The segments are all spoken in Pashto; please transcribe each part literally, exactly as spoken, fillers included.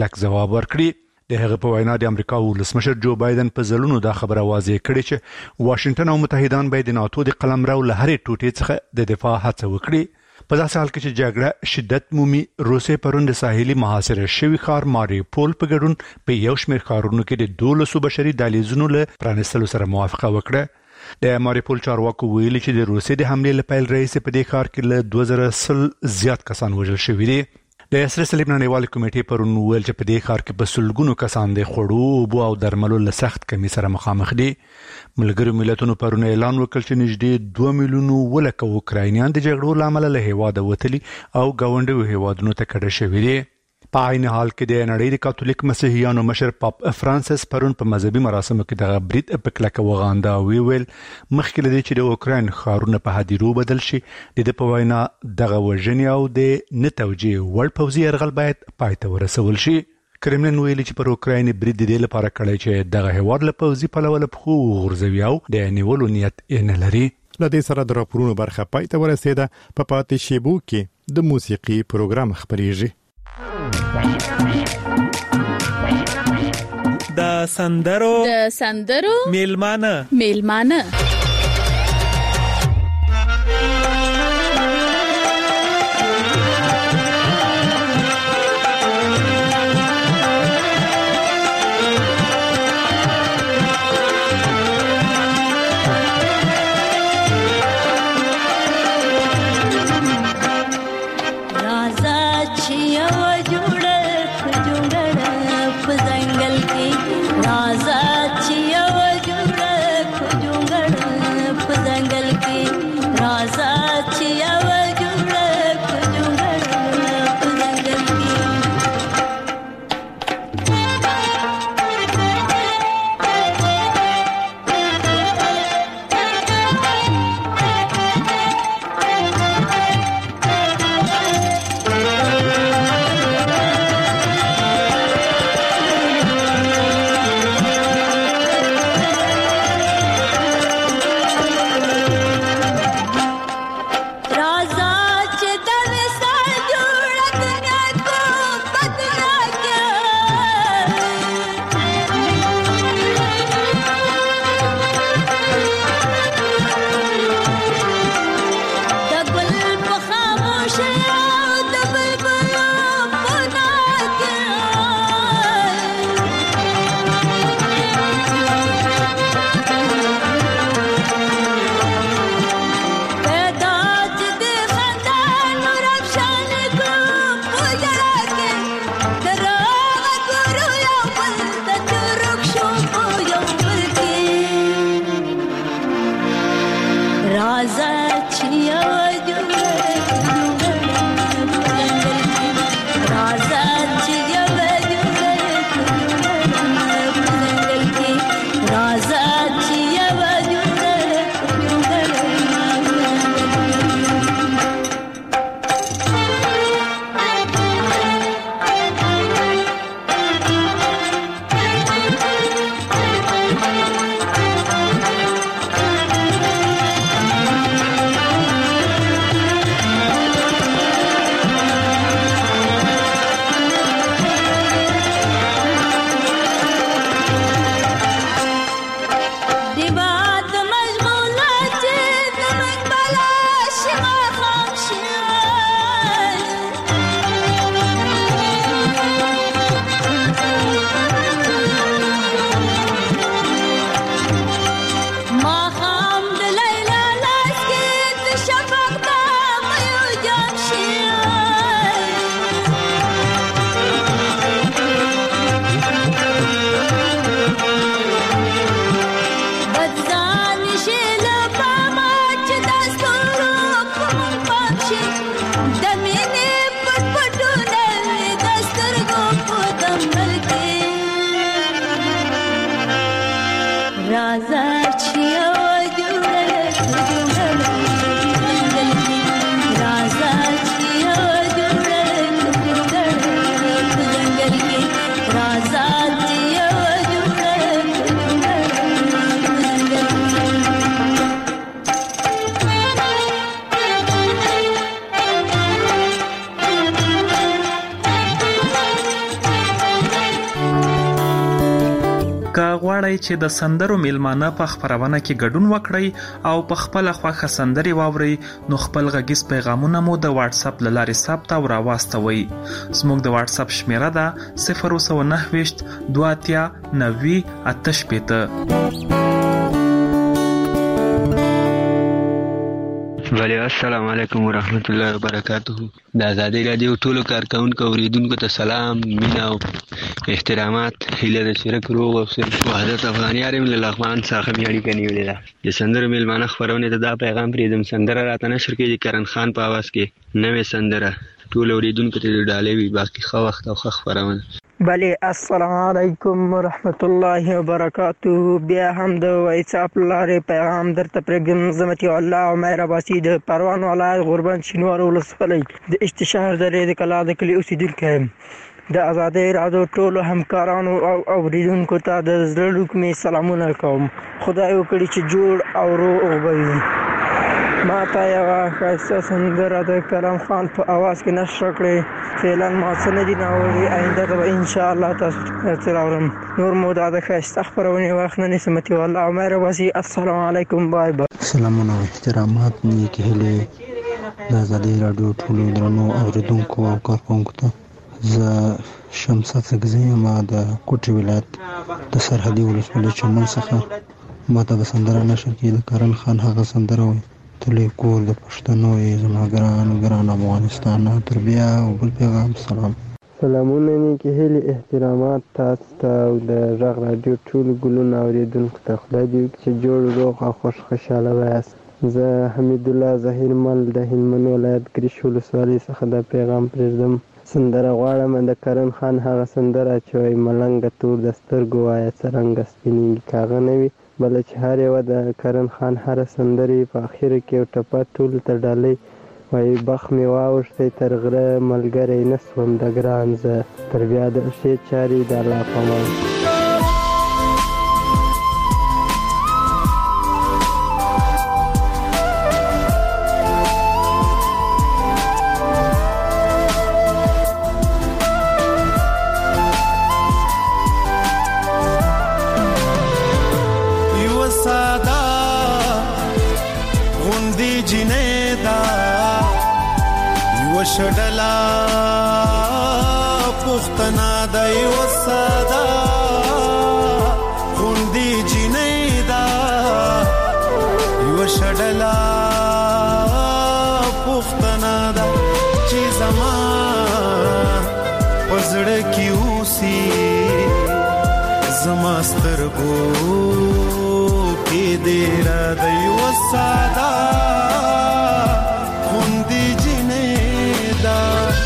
لک ځواب ورکړي. د هغه په وینا د امریکا ولسمشر جو بایدن په ځلونو دا خبره واضح کړې چې واشنگټن او متحدان باید د ناتو د قلمرو له هرې ټوټې څخه د دفاع هڅه وکړي. په داسې حال کې چې جګړه شدت مومي، روسیې پرون د ساحلي محاصره شوي ښار ماریوپول په ګډون په یو شمېر ښارونو کې د دولسو بشري دهلیزونو له پرانیستلو سره موافقه وکړه. د ماریوپول چارواکو ویلي چې د روسیې د حملې له پیل راهیسې په دې ښار کې له دوه زره سل زیات کسان وژل شوي دي. د سره صلیب نړیوالې کمیټې پرون ویل چې په دې ښار کې په سلګونو کسان د خوړو، اوبو او درملو له سخت کمی سره مخامخ دي. ملګرو ملتونو پرون اعلان وکړ چې نږدې دوه میلیونو ولکه اوکراینیان د جګړو له امله له هیواده وتلي او ګاونډیو هیوادونو ته کډه شوي دي. په عین حال کې د نړۍ د کاتولیک مسیحیانو مشر پاپ فرانسیس پرون په مذهبي مراسمو کې دغه برید په کلکه وغانده او ویل مخکې له دې چې د اوکراین ښارونه په هدیرو بدل شي، د ده په وینا دغه وژنې او د نه توجیه وړ پوځي یرغل باید پای ته ورسول شي. کرملین ویلي چې پر اوکراین برید د دې لپاره کړی چې دغه هیواد له پوځي پلوه له پښو وغورځوي او د نیولو نیت یې نه لري. له دې سره د راپورونو برخه پای ته ورسېده. په پاتې شیبو کې د موسیقي پروګرام خپرېږي. د سندرو د سندرو میلمانه میلمانه غواړئ چې د سندرو میلمانه په خپرونه کې ګډون وکړئ او په خپل خوښه سندرې واورئ نو خپل غږیز پیغامونه مو د واتس اپ له لارې ثبت او راواستوئ. زموږ د واتس اپ شمیره ده صفر نه نهه دوه اتیا نوي اته شپېته. وعلیکم السلام علیکم ورحمت الله وبرکاتہ. د آزادۍ رادیو ټولو کارکونکو اوریدونکو ته سلام، مینا او احترامات. هیله ده چې روغ او صحت وحدت افغانیار له لغمان څخه مې اړیکه نیولې ده. د سندرو میلمانه خبرونه ته دا پیغام پرېږدم: سندره راته نشر کېږي کرن خان په आवाज کې نوې سندره ټول اوریدونکو ته ډالۍ وي. باقي ښه وخت او ښه خبرونه. بله السلام علیکم ورحمت الله وبرکاتہ. بیا هم د واتساپ لارې پیغام درته پرېږدم. زمتي الله او مهر عباسي د پروان ولایت غوربند شینوار ولسوالۍ د اشتشهر درې د کلا د کلي اوسېدونکی یم. د آزادۍ رادیو ټولو همکارانو او اوریدونکو ته د زړه لوکمې سلامونه کوم. خدای وکړي چې جوړ او روغ به وي. ما ته یوه ښایسته سندره د کرم خان په اواز کې نشر کړې. فعلا ما څه نه دي ناوړي، آینده ته به انشاءالله تاسو ته راوړم. نور مو دا د ښایسته خپرونې وخت نه نیسم. الله او مهر واسي. السلام علیکم. بای بای. سلامونه او احترامات. نیکې هیلې د آزادۍ راډیو ټولو درنو اوریدونکو او کارکونکو ته. زه شمس افزګزی یم د کوټي ولایت د سرحدي ولسوالۍ چمن څخه. ما ته به سندره نشر کړي د کرن خان هغه سندره وایي: تلی کور د پښتنو یې زما ګران ګران افغانستان. تر بیا او بل پیغام. سلام. سلامونه، نیکې هیلې احترامات تاسو ته او د غږ راډیو ټولو ګلونه اوریدونکو ته. خدای دې وکړي چې جوړ روغ او خوش خوشحاله وایاست. زه حمید الله ظهیر مل د هلمند ولایت ګریش ولسوالۍ څخه دا پیغام پرېږدم. سندره غواړم د کرن خان هغه سندره چې وایي: ملنګه تور د سترګو وایه څرنګه سپینېږي. کاغه نه وي بله چې هر یوه د کرن خان هره سندرې په اخره کې یو ټپه ټولو ته ډالۍ وایي: بخ مې واوښتی تر غره ملګری نه سوم د ګران زه. تر بیا د ښې چارې د الله په امان. شډلا پختنا د یو ساده غوندي جنې دا یو شډلا پختنا دا چې زما پزړه کې اوسي زما سترګو کې دې را د یو ساده غوندي جنې دا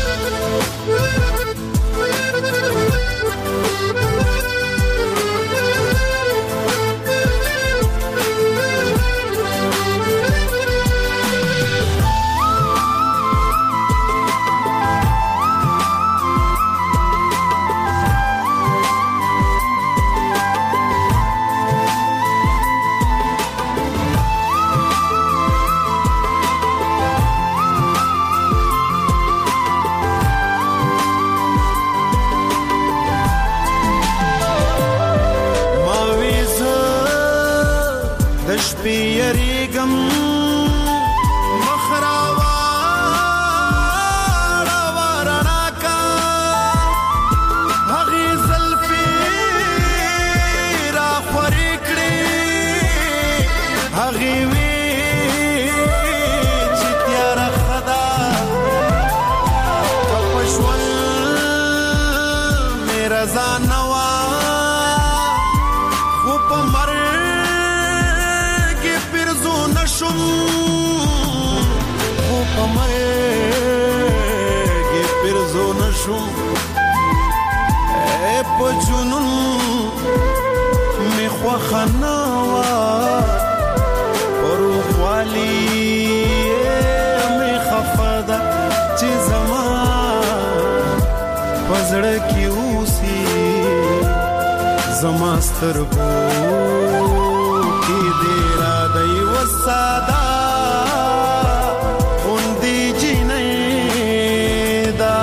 پیریګم مخراوا ورنا کا هغه زلفي را خوري کړې هغه وی چې تیار خدا پښول میرا ځانوا خو په مر شم خو په مرګ پرزو نشم اے په جنون می خوخه نوا پرو خوالی می خفاده چې زما پزړه کې اوسي زما سترګو کې دې را دی وساده غوندي جنې دا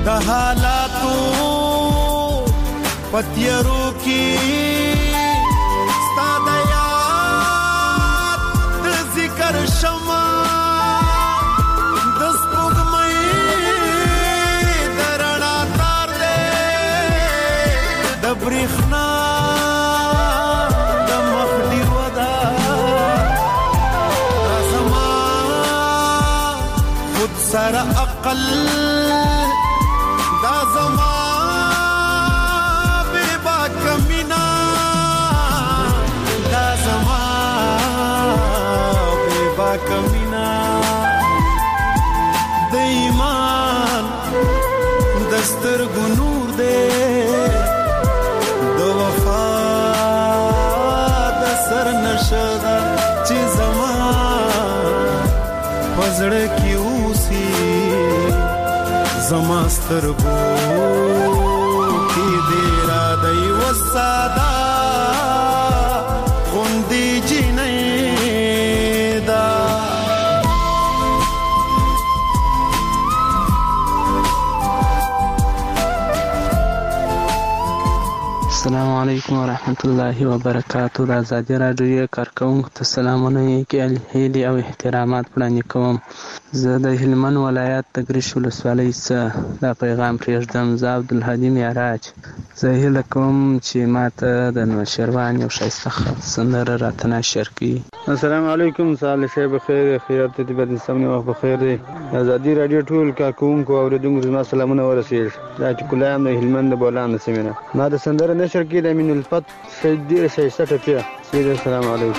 د حالاتو پتیرو کی ستا د یاد د ذکر شما د سپوږمۍ د رڼا تار دی د برېښنا د مخ ډیوه ده دا زما خود سره عقل دا زما کمینا د ایمان دستر ګنور دے د وفا د سر نشدا چې زما پزړه کې اوسي زما سترګو کې دې را دی وسادا غوندې جنې السلام علیکم ورحمت الله وبرکاتہ. د ازادي راډیو کارکونکو ته سلامونه کې هیلې او احترامات وړاندې کوم. زه د هلمند ولایت د ګرش ولسوالۍ څخه دا پیغام پرېږدم. زه عبدالهادي معراج. زه هیله کوم چې ماته د نوشیروان یو ښایسته سندره راته نشر کړي. السلام علیکم. صالح صاحب بخیر، خیرات ته دې بدن سمونه وخت بخیر دی. ازادي راډیو ټول کارکونکو او اوریدونکو زما سلامونه ورسېږي. دا چې کلایم د هلمند د بولان د سیمې نه ما د سندره نشر کړي د امین الفت سید ډېره ښایسته ټپه. السلام علیکم.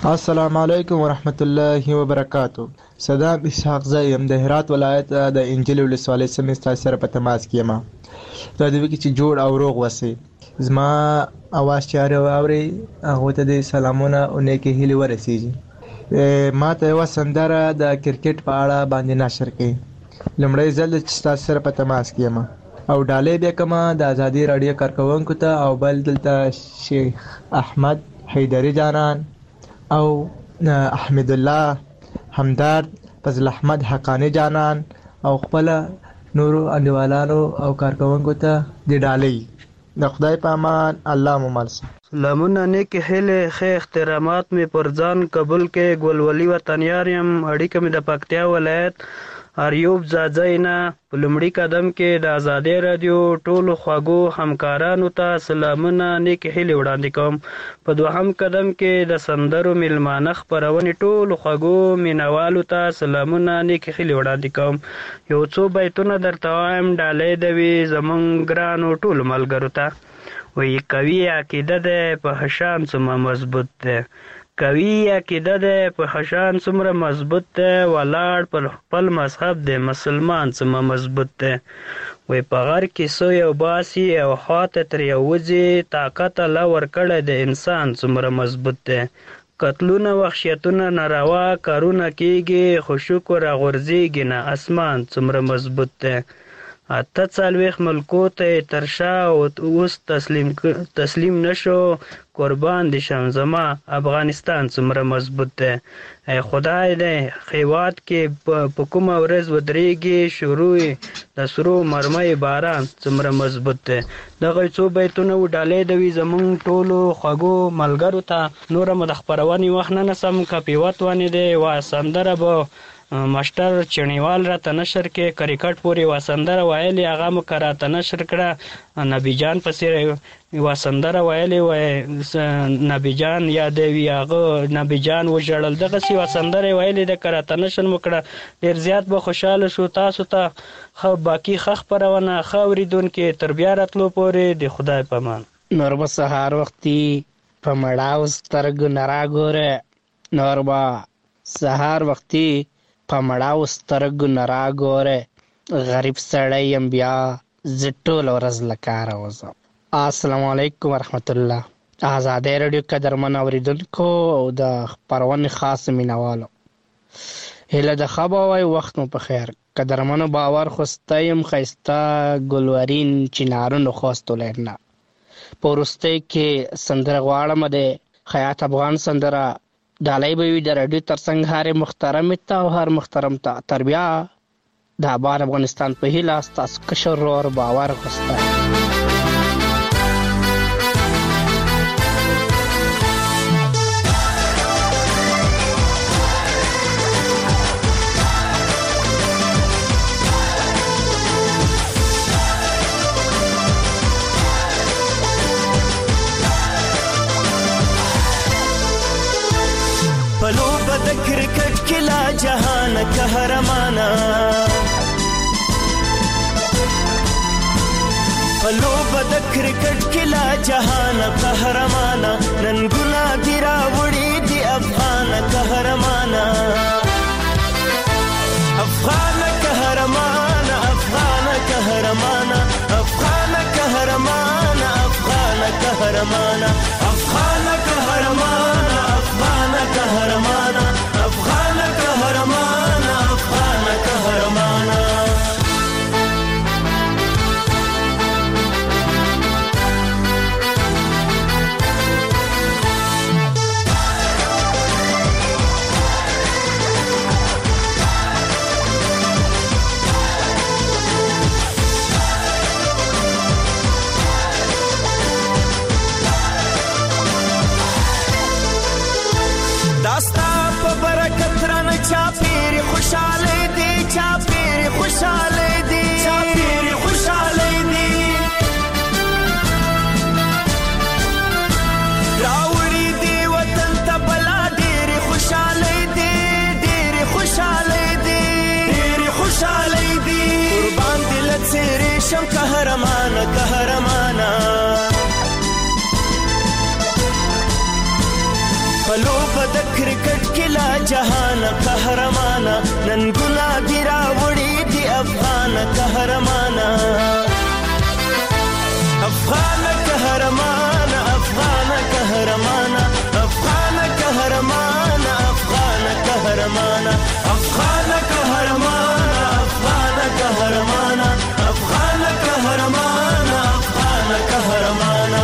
السلام علیکم ورحمت الله وبرکاتو. صدام اسحاق زایم د هرات ولایت د انجیل ولسوالۍ سیمې ستاسو سره په تماس کې یم. دا د وکی چې جوړ او روغ وسی زما اواز چاره اوري هغه ته د سلامونه او نیکی هیله ورسیږي. ما ته یو سندره د کرکټ په اړه باندې نشر کړي. لمړی ځل چې تاسو سره په تماس کې یم او ډالې به کما د ازادي رادیو کارکونکو ته او بل دلته شیخ احمد حیدری جانان او احمد الله همدرد فضل احمد حقانی جانان او خپل نورو انډیوالانو او کارکونکو ته د ډالۍ. د خدای په امان، الله مو مل شه. سلامونه، نیک هیله، ښه احترامات می پر ځان قبول کې. ګلولي وطنیار یم، اړیکه می د پکتیا ولایت اریوب زاځینا. په لومړي قدم کې د ازادي رادیو ټولو خواږو همکارانو ته سلامونه، نیک هیلې وړاندې کوم. په دوهم قدم کې د سندرو میلمانه خپرونې ټولو خواږو مینوالو ته سلامونه، نیک هیلې وړاندې کوم. یو څو بیتونه درته وایم ډالۍ د وي زمونږ ګرانو ټولو ملګرو ته. وایي قوي عقیده ده په هشام څومره مضبوط ده، قوي عقیده ده په هشام څومره مضبوط ده، ولاړ پر خپل مذهب ده مسلمان څومره مضبوط ده. وایي په غر کې سوی او باسي او خواته ترې وځي، طاقت الله ورکړی د انسان څومره مضبوط ده. قتلونه وحشیتونه ناروا کارونه کیږي، خو شکر راغورځېږي نه اسمان څومره مضبوط ده. اته څلوېښت ملکو ته تر شا اوس تسلیم تسلیم نشو، قربان دي شم زما افغانستان څومره مضبوط ده. ای خدای دی هیواد کې په کومه ورځ ودرېږي، شروع د سرو مرمۍ باران څومره مضبوط ده. دغه څو بیتونه و ډالۍ د وي زمونږ ټولو خوږو ملګرو ته. نوره مو د خپرونې وخت نه نسم کاپیوت ونې دی وا سندره به ماشټر چڼیوال راته نشر کې کرکټ پورې وا سندره ویلې، هغه مو که راته نشر کړه. نبي جان پسې وا سندره ویلې وای نبي جان یادوي، هغه نبي جان وژړل. دغسې وا سندره ویلې ده که راته نشر مو کړه ډېر زیات به خوشحاله شو. تاسو ته ښه باقي ښه خپرونه ښه اورېدونکي تر بیا راتلو پورې د خدای په امان. نور به سهار وختي په مړاو سترګو نه راګوره، نور به سهار وختي په مړاو سترګو نه راګوره، غریب سړی یم بیا زه ټوله ورځ له کاره وځم. السلام علیکم ورحمت الله. ازادي رادیو قدرمن اورېدونکو او د خپرونې خاص مینوالو، هیله د ښه به وای وخت مو په خیر. قدرمنو باور خوسته یم ښایسته ګلورین چنارونو خوست ولایت نه. په وروستۍ کې سندره غواړم د خیاط افغان سندره ډالۍ به وي د راډیو تر څنګ هرې محترمې ته او هر محترم ته. تر بیا د آباد افغانستان په هیله ستاسو کشر ورور باور خوسته. پلوبه د کرکټ کې لا جهان قهرمانا، پلوبه د کرکټ کې لا جهان قهرمانا، نن ګنا دی راوړي دی افغان قهرمانا. افغان قهرمانا، افغان قهرمانا، افغان قهرمانا، افغان قهرمانا، افغان قهرمانا، افغان قهرمانا، افغان قهرمانا، افغان قهرمانا. داستا په برکت رانه چا پیری خوشاله دی، چا پیری خوشاله دی، چا پیری خوشاله دی. راوړي دی وطن ته بلا ډېرې خوشاله دی، ډېرې خوشاله دی، ډېرې خوشاله دی. قربان دې له څېرې شم قهرمانه قهرمانه. پلوبه د کرکټ کې لا جهان قهرمانا نن ګلابي راوړي دی افغان قهرمانا افغان قهرمانا افغان قهرمانا افغان قهرمانا افغان قهرمانا افغان قهرمانا افغان قهرمانا افغان قهرمانا افغان قهرمانا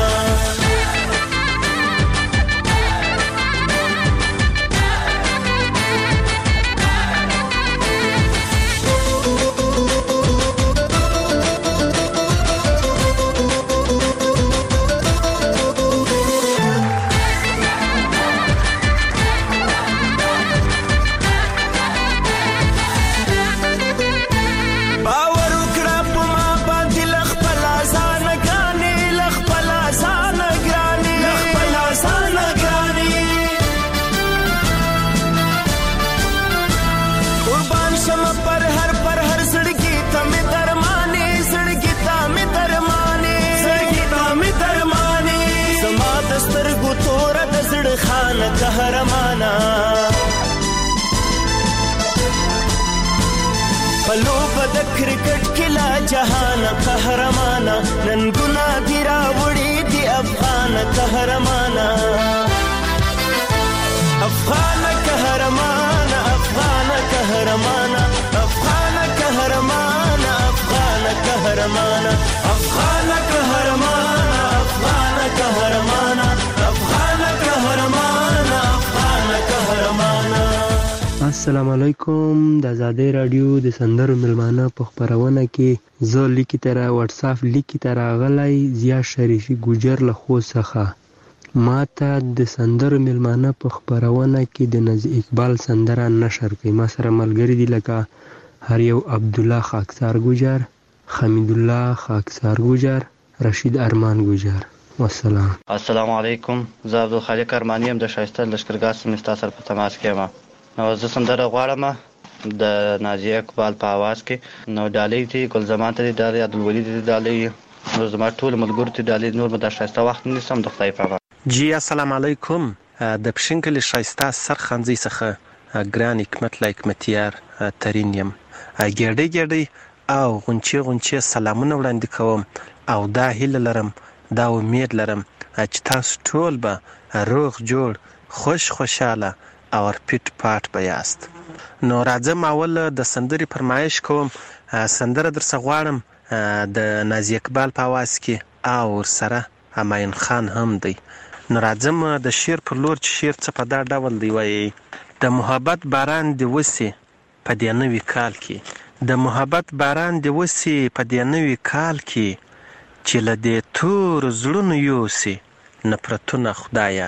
قهرمانا پلوب د کرکټ کې لا جهان قهرمانا نن ګلابي راوړي دی افغان قهرمانا افغان قهرمانا افغان قهرمانا افغان قهرمانا افغان قهرمانا افغان قهرمانا افغان قهرمانا افغان قهرمانا افغان قهرمانا. السلام علیکم. د آزادۍ رادیو د سندرو ملمانه په خپرونه کې زه لیکي تر واتس اپ لیکي تر غلای زیا شریفي ګوجر له خو څخه ما ته د سندرو ملمانه په خپرونه کې د نزی اقبال سندره نشر کړي. ما سره ملګری دي لکه هر یو عبد الله خاکسار ګوجر، حمید الله خاکسار ګوجر، رشید ارمان ګوجر. والسلام. السلام علیکم. زه عبدالخالق ارمانی یم د شایسته لشکرګاه سیمې ستا سره په تماس کې یم. نو زه سندره غواړم د نازیه اقبال په اواز کې. نو ډالۍ دي ګل زمان ته دي ډالۍ، عبدالولي دي ډالۍ، نو زما ټول ملګرو ته ډالۍ. نور به د شایسته وخت نیسم د خدای په امان. جی السلام علیکم. د پښین کلي ښایسته سرخنځي څخه ګران حکمت لا حکمتیار ترین یم. ګېډۍ ګېډۍ او غونچې غونچې سلامونه وړاندې کوم او دا هیله لرم، دا امید لرم چې تاسو ټول به روغ جوړ خوش خوشاله او پیټ پاټ به یاست. نو راځم اول د سندرې فرمایش کوم. سندره درڅه غواړم د نازیه اقبال په اواز کې او ورسره همایون خان هم دی. نو راځم د شعر پر لور چې شعر څه په دا ډول دی. وایي د محبت باران دی وسي په دې نوي کال کې، د محبت باران دی وسي په دې نوي کال کې چې له دې تور زړونو یوسي نفرتونه خدایا.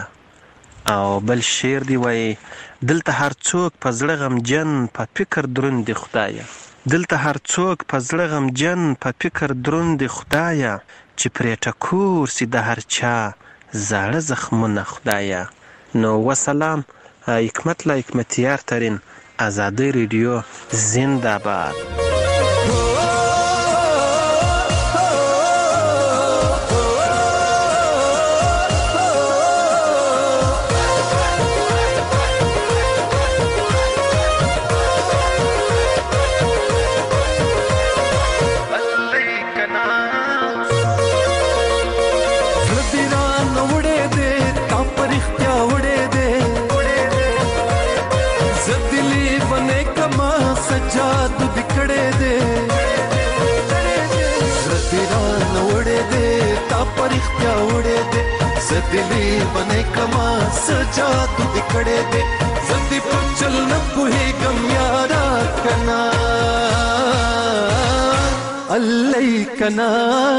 او بل شعر دی وایي دلته هر څوک په زړه غمجن په فکر دروند دی خدایا، دلته هر څوک په زړه غمجن په فکر دروند دی خدایا چې پرې ټکور سي د هر چا زاړه زخمونه خدایا. نو وسلام. حکمت لا حکمتیار ترین آزادۍ ریډیو زنده باد. دلی بنے کما سجاد دکڑے دے زندی پچل نہ کوئی گم یارا کنا اللہ کنا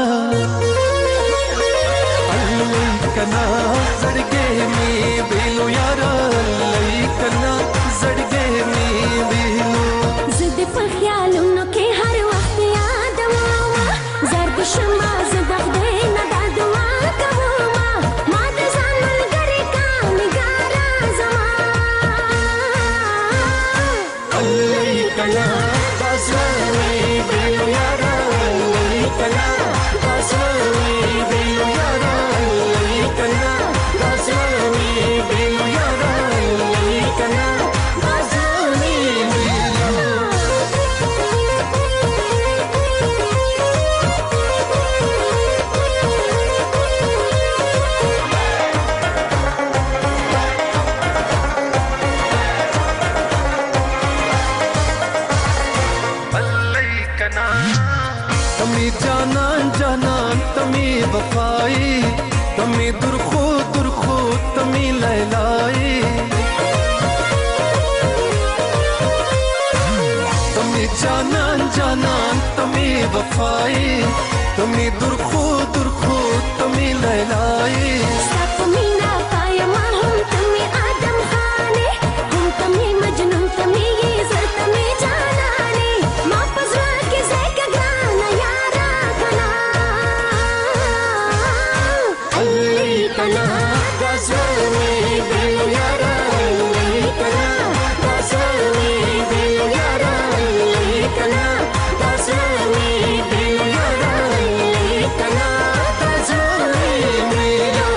اللہ کنا زڑگے می بیلو یارا اللہ کنا زڑگے می بیلو زد پر خیالوں کے ہر وقت یاد آوا زرد شما زدق دے نہ دادوا جانان جانان تمی وفائی تمی درخو درخو تمی لیلائی تمی جانان جانان تمی وفائی تمی درخو درخو تمی لیلائی سب مینا پایما هم تمی آدم خانه هم تمی مجنون تمی یہ زر تمی جانانے ما پزرا کے زیک گرانا یارا کنا علی کنا غزل میں دل یارا علی کنا غزل میں دل یارا علی کنا غزل میں دل یارا علی کنا غزل میں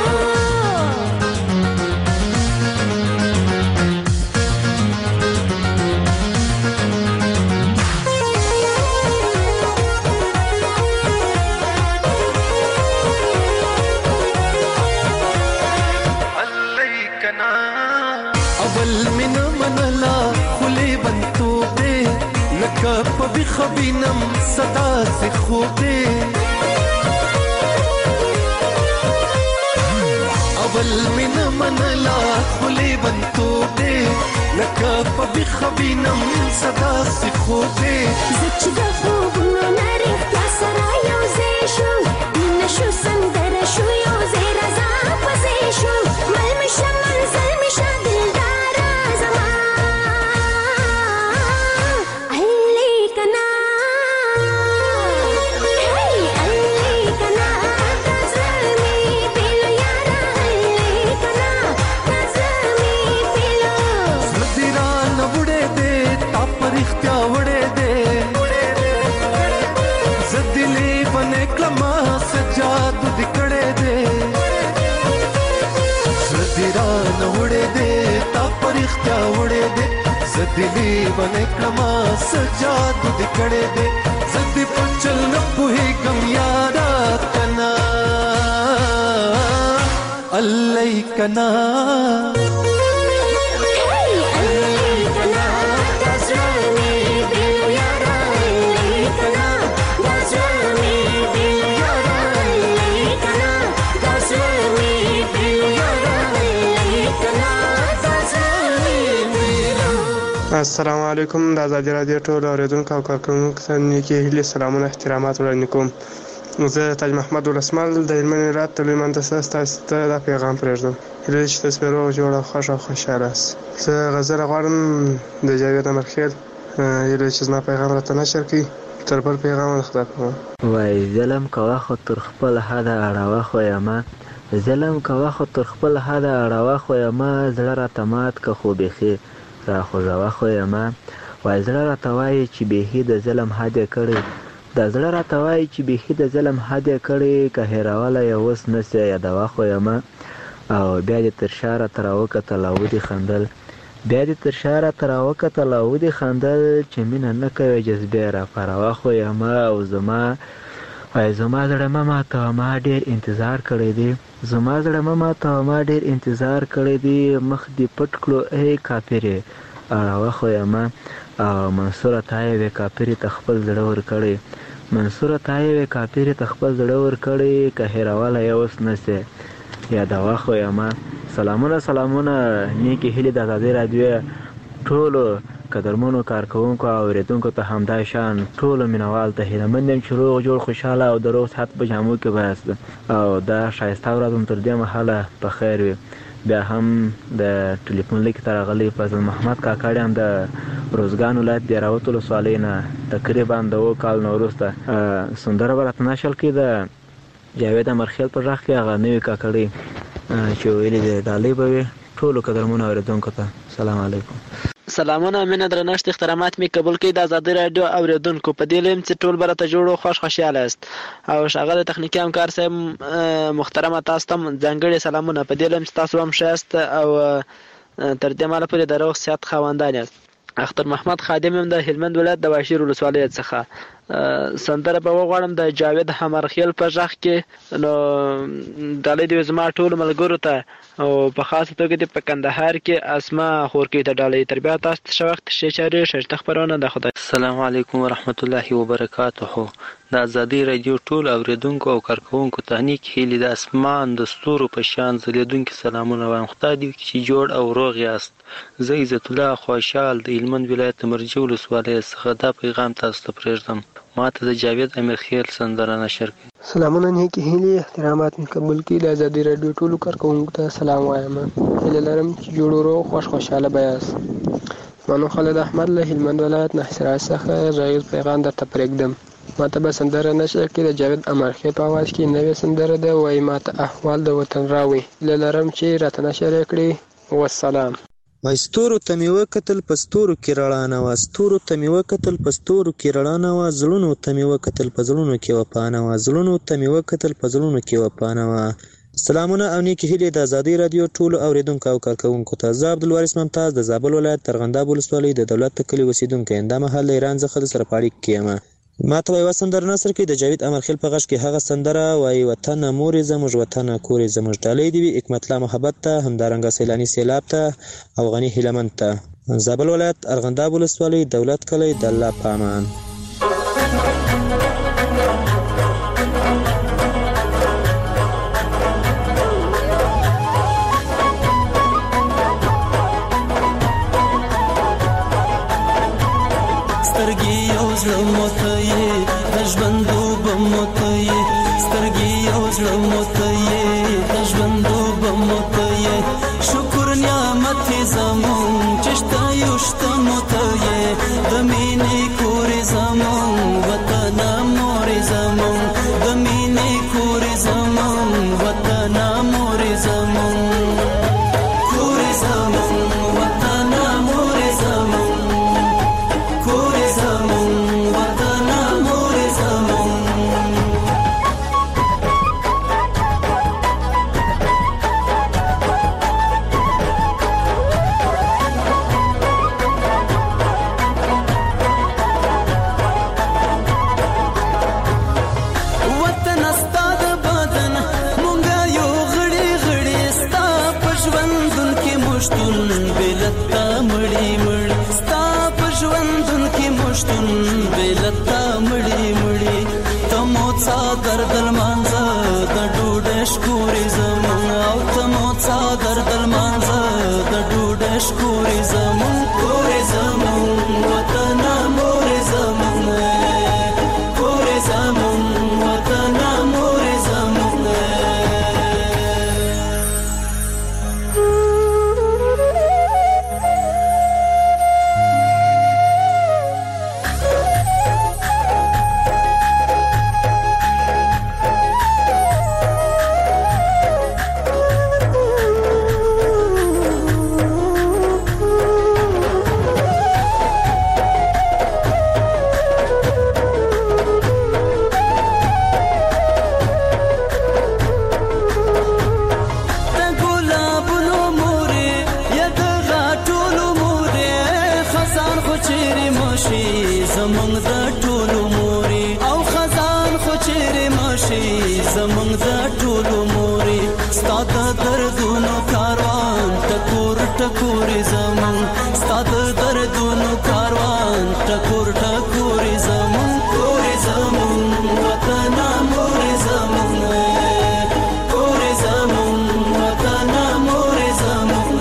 اول من منلا خلی بنتو دے لکپ بخبینم صدا سے خوبے اول من منلا خلی بنتو دے لکپ بخبینم صدا سے خوبے زچ د خوبونو نریختا سره یو ځای شو مینه شو سندره شو یو ځای رضا پسې شو مل مې شه منزل مې شه دلداره زما علی کنا هی علی کنا غزل مې پیلو یارا علی کنا غزل مې پیلو زدیران وڑے دے تا پرختیا وڑے دے زدلی بنے کلما سجاد دکڑے دے زدیران وڑے دے تا پرختیا وڑے دے زدلی بنے کلما سجاد دکڑے دے زدی پچل نپوہی گم یارا کنا اللہ کنا علی کنا غزل میں دل یارا علی کنا غزل میں دل یارا علی کنا غزل میں دل یارا علی کنا غزل میں السلام علیکم د آزادي رادیو ټول اوریدونکو او کارکوونکو ته نیکې هیلې سلامونه احترامات وړاندې کوم. زه تاج محمد ولسمل د هلمند ولایت د لوی مندسه ستاسو ته دا پیغام پرېږدم. هیله چې تاسو به روغ جوړ او خوښ او خوشحاله یاست. زه غزل غواړم د جاوید امرخیل، هیله چې زما پیغام راته نشر کړي. تر بل پیغام خدا کوم. وای ظلم کوه خو تر خپل حده اړوه خو یمه ظلم کوه خو تر خپل حده اړوه خو یمه زړه راته مات که خو بیخي راخوږوه خو یمه وای زړه راته وایي چې بیخي د ظلم حد یې کړی د زړه راته وایي چې بیخي د ظلم حد یې کړی که هېرولی یې اوس نسې یادوه خو یمه او بیا دې تر شا راته راوکتل او ودې خندل بیا دې تر شا راته راوکتل او ودې خندل چې مینه نه کوې جذبې یې راپاروه خو یمه او زما وای زما زړه مه ماتوه ما ډېر انتظار کړی دی زما زړه مه ماتوه ما ډېر انتظار کړی دی مخ دې پټ کړو ای کافرې اړوه خو یمه او منصوره تا یوې کافرې ته خپل زړه ورکړی منصوره تا یوې کافرې ته خپل زړه ورکړی که هېرولی یې اوس نسې یادوه خو یمه سلامونه سلامونه نیکې هیلې د ازادۍ راډیو ټولو قدرمنو کارکوونکو او اورېدونکو ته همدا شان ټولو مینوال ته هیلهمند یم چې روغ جوړ خوشحاله او د روغ صحت په جامو کې به یاست او دا ښایسته ورځ هم تر دې مهاله په خیر وي. بیا هم د ټلیفون لیک ته راغلی فضل محمد کاکړ هم د روزګان ولایت د راوت ولسوالۍ نه تقریبا د اوه کال نه وروسته سندره به راته نشل کړي د جاوید امرخیل په غږ کې هغه نوې کاکړۍ چې ویلې د ډالۍ به وي. ټولو قدرمنو اورېدونکو ته سلام علیکم. سلامونه مینه درنښت احترامات می قبول کړئ د ازادي رادیو اوریدونکو. په دې لیم چې ټول به راته جوړ او خوش خوشحاله یاست او ښاغلی تخنیکي همکار صاحب محترمه تاسو ته هم ځانګړي سلامونه. په دې لیم چې تاسو هم ښه یاست او تر دې مهاله پورې د روغ صحت خاوندان یاست. اختر محمد خادم هم د هلمند ولایت د واشیر ولسوالۍ څخه سندره به وغواړم د جاوید حمرخیل په غږ کې. نو ډالۍ دې زما ټولو ملګرو ته او په خاصه توګه دې په کندهار کې اسما خورکۍ ته ډالۍ. تر بیا تاسو ته ښه وخت ښې چارې ښایسته خپرونه د خدای. السلام علیکم ورحمت الله وبرکاته. د ازادي رادیو ټول اوریدونکو او کارکونکو ته نیک هیلې د اسمان د ستورو په شان ځلېدونکي سلامونه وایم. خدای دې وکړي چې جوړ او روغ یاست. زه عزت الله خوشحال د هلمند ولایت د مرجې ولسوالۍ څخه دا پیغام تاسو ته پرېږدم. ما ته د جاوید امیرخیل سندره نشر کړي. سلامونه نیکې هیلې احترامات مې قبول کړي. د ازادي راډیو ټولو کارکوونکو ته سلام وایم. هیله لرم چې جوړ و روغ خوش خوشحاله به یاست. منو خالد احمد له هلمند ولایت نحصرای څخه غږیز پیغام درته پرېږدم. ما ته به سندره نشر کړي د جاوید امیرخیل په اواز کې نوې سندره ده، وایي ما ته احوال د وطن راوړي. هیله لرم چې راته نشر یې کړي. والسلام. وای ستورو ته مې وکتل په ستورو کې رڼا نه وه، ستورو ته مې وکتل په ستورو کې رڼا نه وه، زړونو ته مې وکتل په زړونو کې وفا نه وه، زړونو ته مې وکتل په زړونو کې وفا نه وه. سلامونه او نیکې هیلې د ازادي راډیو ټولو اوریدونکو او کارکوونکو ته. زه عبدالوارث ممتاز د زابل ولایت ترغنداب ولسوالۍ د دولت د کلي اوسېدونکی یم. دا مهال د ایران څخه د سره په اړیکه کې یم. ما ته یوه سندره نثر کړي د جاوید امیرخیل په غږ کې. هغه سندره وایي وطنه مورې زموږ، وطنه کورې زموږ. ډالۍ دې وي حکمت الله محبت ته، همدارنګه سیلاني سیلاب ته او غني هیلمند ته. زابل ولایت ارغنداب ولسوالۍ دولت کلی د الله په امان. سترګې یو زړه موته یې د ژوندوبه موته یې، سترګې یو زړه موته یې د ژوندوبه موته یې. شکر نعمت یې زمون چې شته یو شته موته یې، د مینې کورې زمون وطنه مورې زمون، د مینې کورې زمون وطنه مورې زمون، کورې زمون وطنه مورې زمون. دردل مانزه د ډوډۍ شکورې زمون، او ته مو څا دردل مانزه د ډوډۍ شکورې زمون، کورې زمون وطنه مورې زمون، کورې زمون وطنه مورې زمون. ټکورې زمون ستا د دردونو کاروان، ټکور ټکورې زمون، کورې زمون وطنه مورې زمون، کورې زمون وطنه مورې زمون.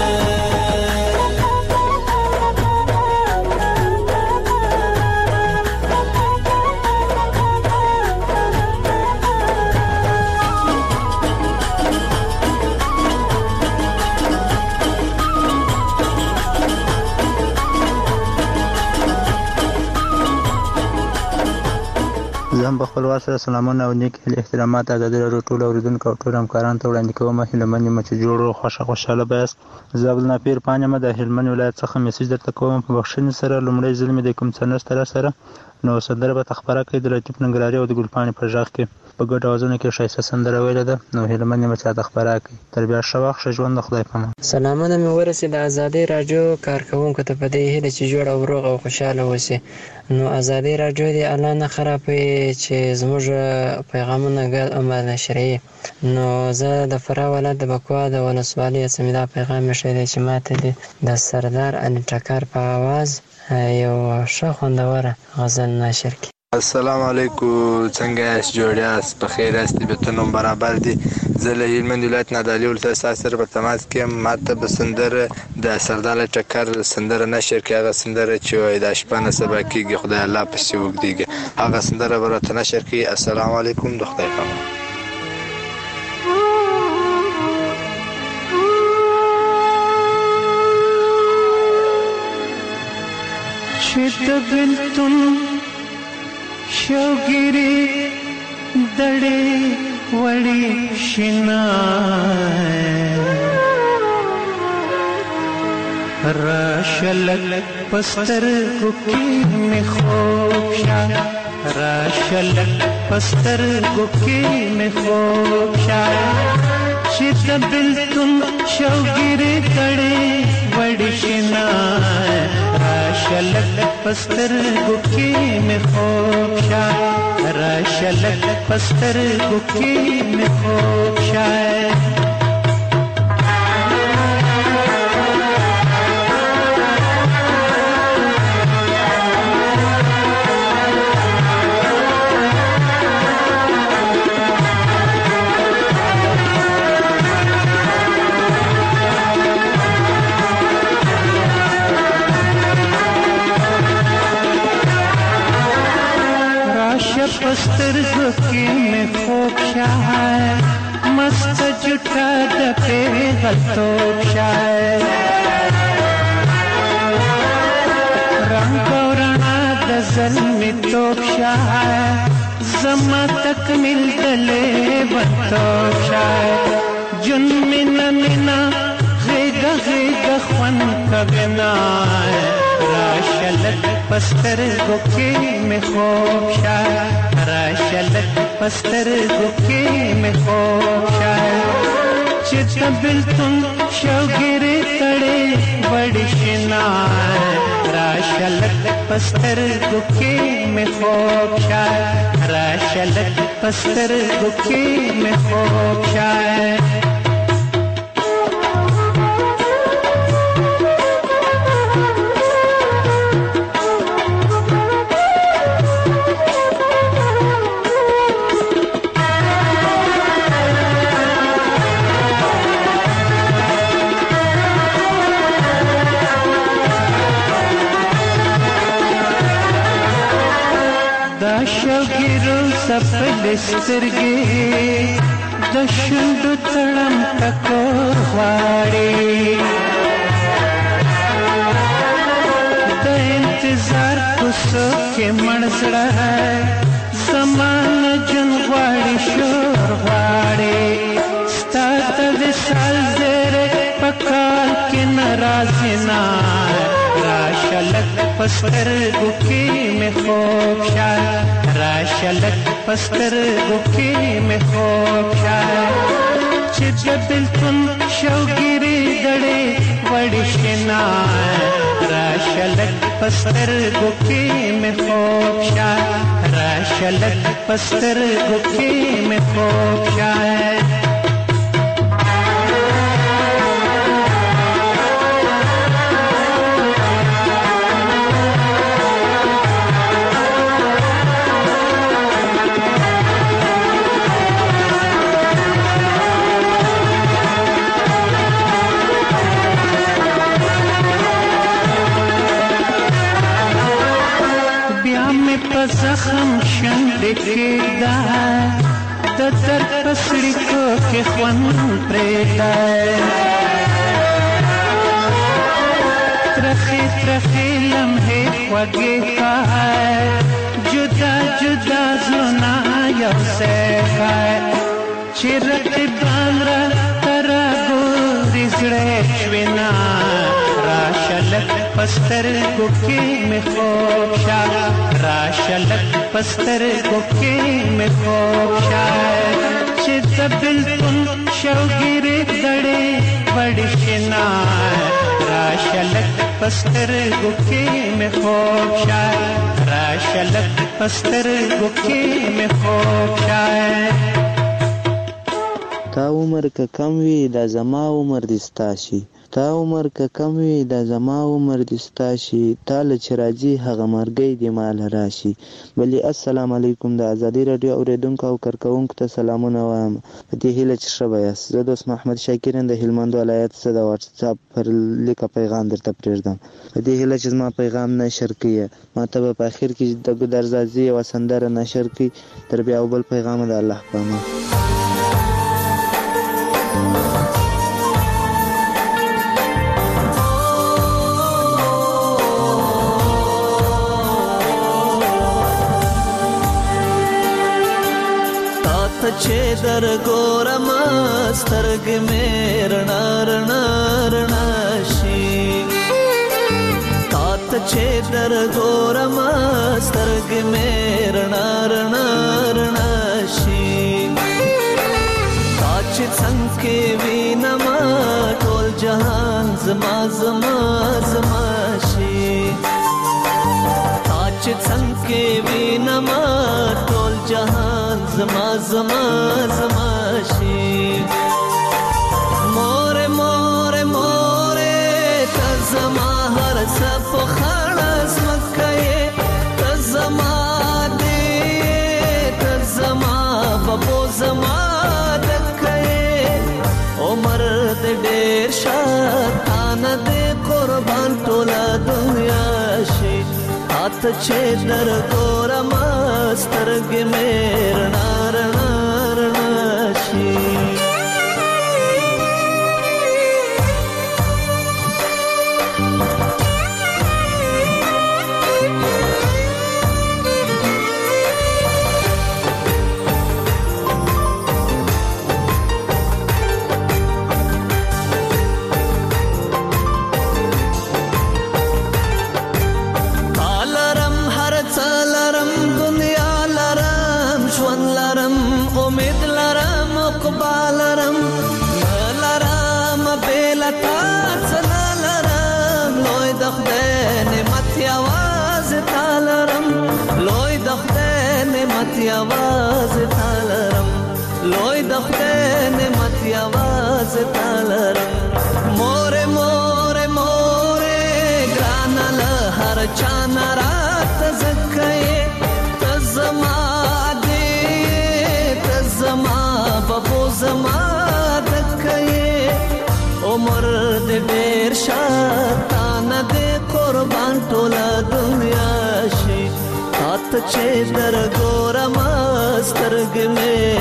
زه هم په خپل وار سره سلامونه او نیک هیلې احترامات ازادي راډیو ټولو اوریدونکو او ټولو همکارانو ته وړاندې کوم. هیلهمن یم چې جوړ او خوښه خوشحاله به یاست. زه عبدالنافیر پان یم د هلمند ولایت څخه میسج درته کوم. په بخښنې سره لومړی ځل مې د کوم څه نشته را سره نو سندره به خبره کوي د لطیف ننګرهاري او د ګلپاڼې په غږ کې په ګډ اوازونو کې ښایسته سندره ویلې ده. نو هیله من یم چې راته خبره کوي. تر بیا ښه وخت، ښه ژوند، د خدای په امان. سلامونه مې ورسېد د ازادۍ راډیو کارکوونکو ته په دې هیله چې جوړ او روغ او خوشحاله اوسي. نو ازادۍ راډیو دې الله نه خرابوي چې زموږ پیغامونه ګډ عمل نشري. نو زه د فراه ولایت د بکوا د ولسوالۍ څخه دا پیغام مې شوی دی چې ماته دې د سردار علي ټکر په اواز یو ښه خوندوره غزل نشر کړي. السلام علیکم، څنګه یاست؟ جوړ یاست؟ په خیر یاست؟ طبیعتونه برابر دي؟ زه له هلمند ولایت نادعلي ولسوالۍ سره په تماس کې یم. ماته به سندره د سردار علي ټکر سندره نشر کړي، هغه سندره چې وایي د شپه نه سبا کېږي خدای الله پسې اوږدېږي، هغه سندره به راته نشر کړي. السلام علیکم، د خدای په امان. چې د بېلتون شوګیرې دړې وړې شینای راشه لږ په سترګو کې مې خوب شه، راشه لږ په سترګو کې مې خوب شه، چې د بېلتون شوګیرې دړې وړې شینای راشه لږ په سترګو کې مې خوب شه، راشه لږ په سترګو کې مې خوب شه. سترګو کې مې خوب شه، مست جوټه د پیغلتوب شه، رنګ او رڼا د زلمیتوب شه، زما تکمیل د لیونتوب شه، جون مینا مینا غېږه غېږه خوند کوینه، راشه لږ په سترګو کې مې خوب شه، راشه لږ په سترګو کې مې خوب شه، چې د بېلتون شوګیرې تړې وړې شینای راشه لږ په سترګو کې مې خوب شه، راشه لږ په سترګو کې مې خوب شه. شوګیرو سپلې سترګې د شونډو تړم ټکور غواړي، د انتظار کوڅو کې مړ زړه زمانه جون غواړي شور غواړي، ستا د وصال زیری په کال کې نه راځي نه، راشه لږ په سترګو کې مې خوب شه، راشه لږ په سترګو کې مې خوب شه، چې د بېلتون شوګیرې دړې وړې شینای راشه لږ په سترګو کې مې خوب شه، راشه لږ په سترګو کې مې خوب شه. زخم شنډې کېږده د درد په سړیکو کې خوند پرېږده، ترخې ترخې لمحې خوږې ښه، جدا جدا زړونه یو ځای ښه، چې رقیبان راته راګوري زړه شوې نه، راشه راشلک پستر گوکی می خوب شای راشلک پستر گوکی می خوب شای چه دبلتون شوگیر دڑی بڑی شنای راشلک پستر گوکی می خوب شای راشلک پستر گوکی می خوب شای تا عمر که کم وي دا زما عمر دې ستا شي تا عمر که کم وي دا زما عمر دې ستا شي تاله چې راځي هغه مرګی دې ماله راشي بلې السلام علیکم د ازادي راډیو اورېدونکو او کارکوونکو ته سلامونه وایم په دې هیله چې ښه به یاست زه دوست محمد شاکر یم د هلمند ولایت څخه د واټساپ پر لیکه پیغام درته پرېږدم په دې هیله چې زما پیغام نشر کړي ما ته به په اخر کې د ګودرزازي یوه سندره نشر کړي تر بیا او بل پیغام د الله په امان چې در ګورم سترګې مې رڼا رڼا رڼا شي تا ته چې در ګورم سترګې مې رڼا رڼا رڼا شي تا چې څنګه وینم ټول جهان زما زما زما شي تا چې څنګه وینم ټول جهان زما زما زما شي مور مور مور ته زما هر څه په خړس مکه ته زما دې ته زما بابو زما دکه عمر دې ډېر شاتان دې قربان ټوله دنیا شي ته چې در ګورم سترګې مې رڼا رڼا رڼا شي आवाज तालरम लोय दखते ने मत आवाज तालरम मोरे मोरे मोरे ग्रानल हर चाना रात जक्के तजमा दे तजमा बबो जमा दक्के उमर दे ډېر شاتان दे قربان ټوله دنیا شي ات چې در ګورم سترګې مې